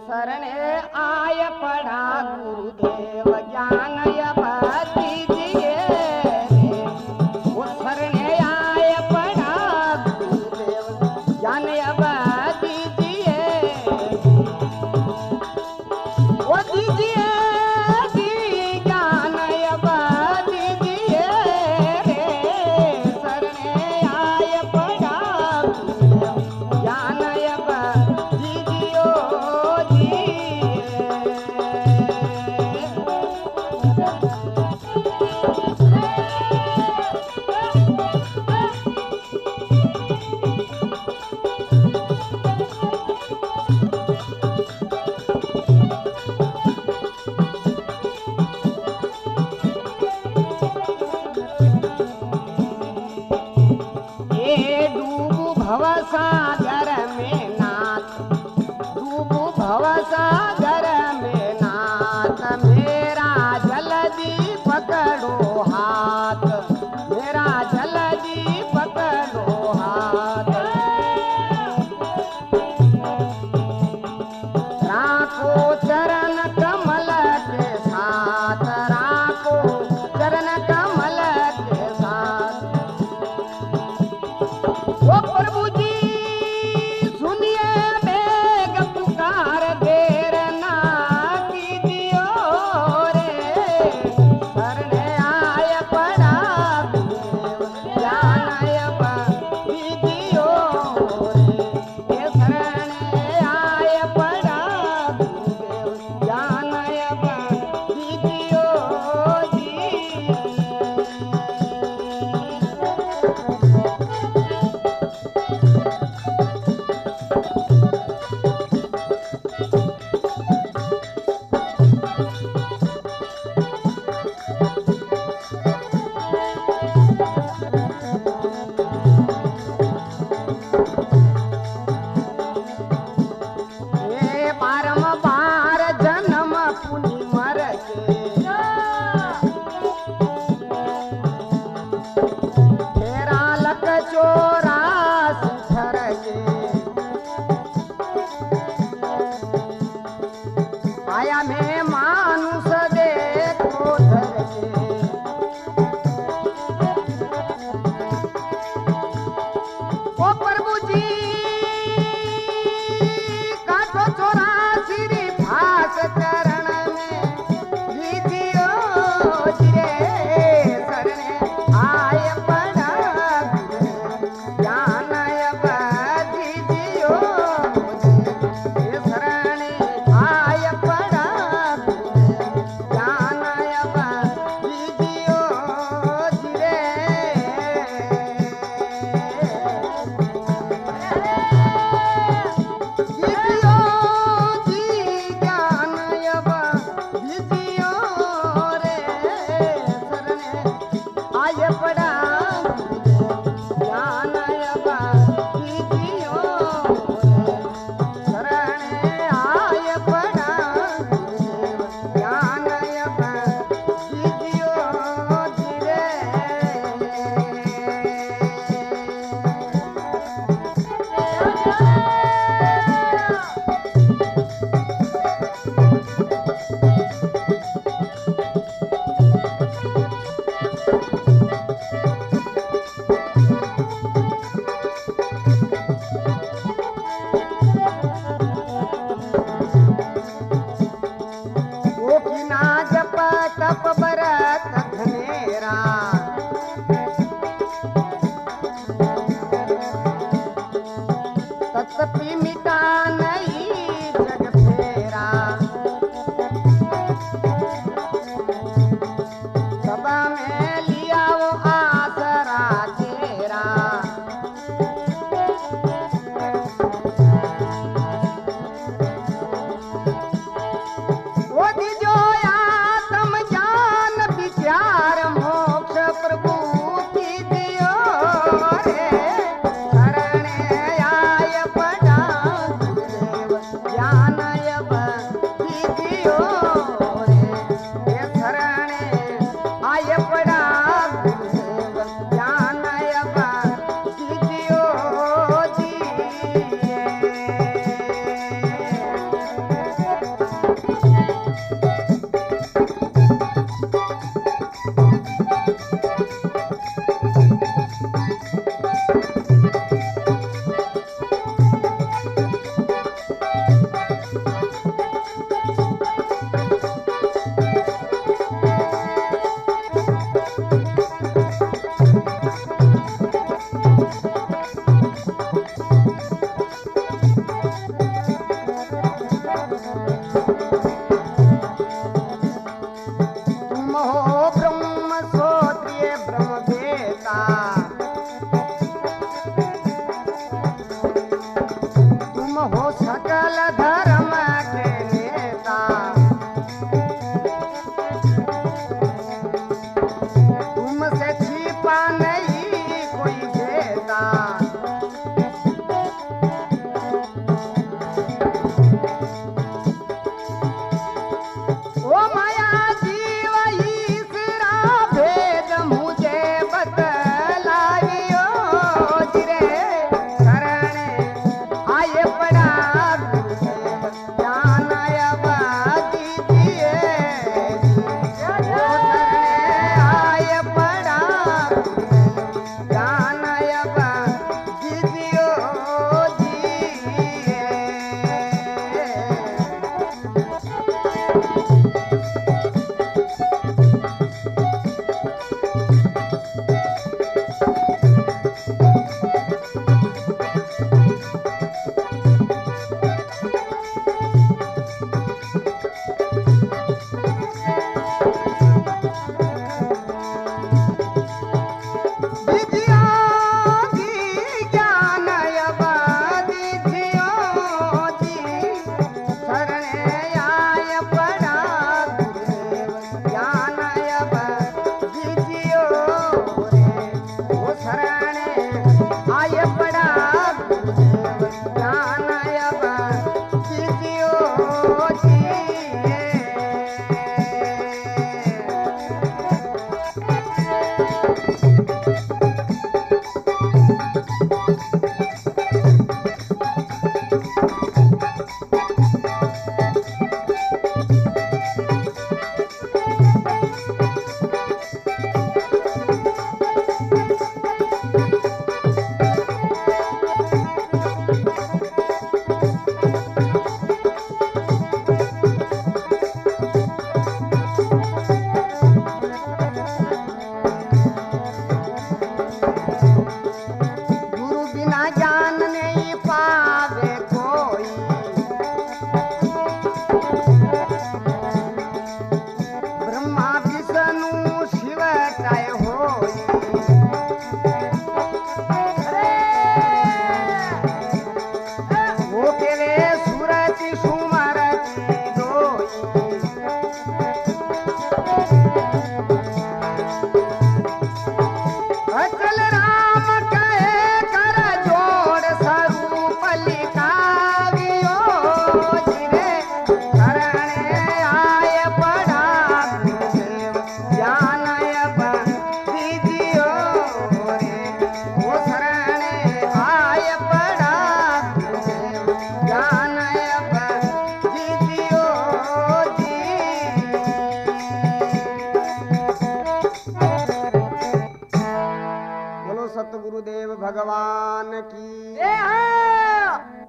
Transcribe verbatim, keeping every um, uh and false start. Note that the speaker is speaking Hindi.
शरणे आय पड़ा गुरुदेव ज्ञान दीजिए रे। वो शरणे आय पड़ा गुरुदेव ज्ञान दीजिए, वो दीजिए जी ज्ञान दीजिए रे। शरणे आय पड़ा गुरुदेव ज्ञान दीजियो जी। ये डूबू भव सागर में नाथ, डूबू भव सागर में नाथ, मेरा जल्दी पकड़ो हाथ, मेरा जल्दी पकड़ो हाथ। राखो चरण कमल के साथ, राखो चरण कमल के साथ। ओ प्रभु जी सुनिए बेग पुकार, देर ना कीजियो रे। शरणे आय पड़ा गुरुदेव ज्ञान दीजियो रे। ये शरणे आय पड़ा गुरुदेव ज्ञान दीजियो जी। ये बारंबार जन्म पुनि मर के, तेरा लक चौरासी थर के। आया में